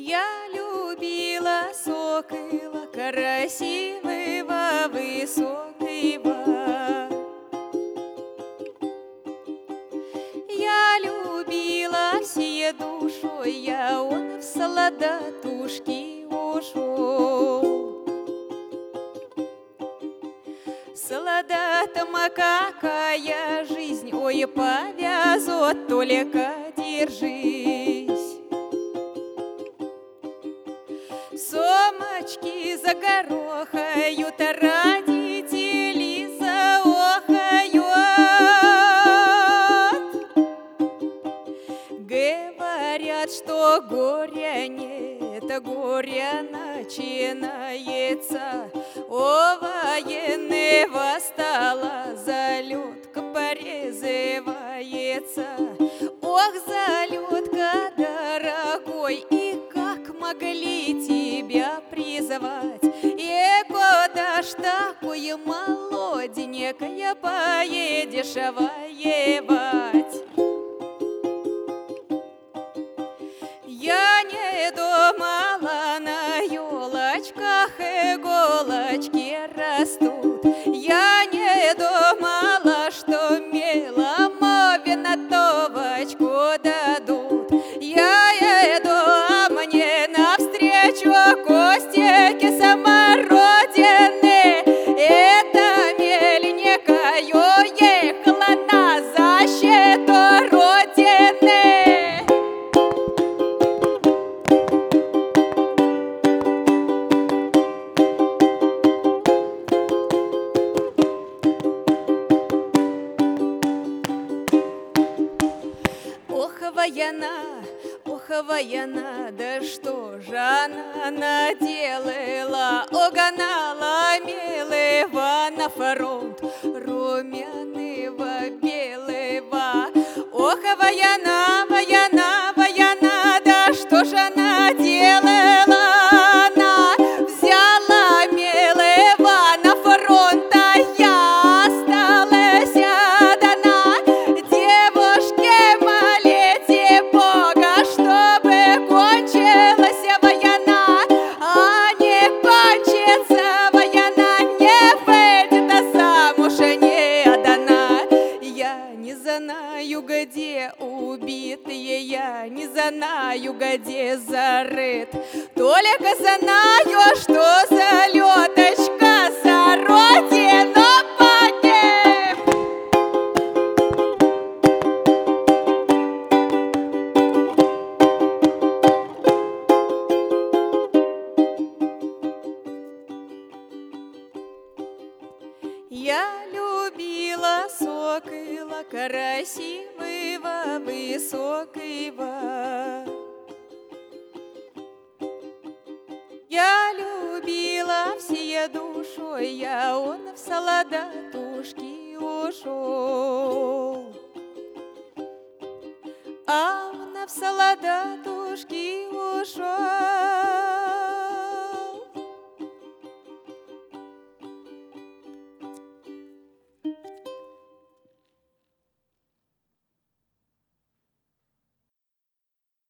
Я любила сокола красивого, высокого. Я любила всей душой, а он в солдатушки ушел. Солдатам какая жизнь, ой, повязут, только держись. Сумочки загорохают, родители заохают. Говорят, что горя нет, горе начинается. О, военного стала, залетка призывается. Ох, залетка, дорогой, и как могли тебя призывать? И куда ж такое молоденькая поедешь воевать? Я не думала, на елочках иголочки растут. Я не думала, что милому винтовочку дадут. Я иду, а мне навстречу кустики самородины. Это мельникою ехала на защиту родины. Ох, воена, да что же она наделала? Угнала милого на фронт, румяного, белого. Ох, воена, да что же она делала? Она взяла милого на фронт, а я осталась одна. Девушке молите Бога, чтобы кончилась война, а не кончится война, не выйдет замуж ни одна. Я не знаю, где убитые, я не знаю, где зарыт, только знаю, что залеточка за родину погиб. Я любила сокола красивого, высокого. Я любила всей душой, а он в солдатушки ушел. А он в солдатушки ушел.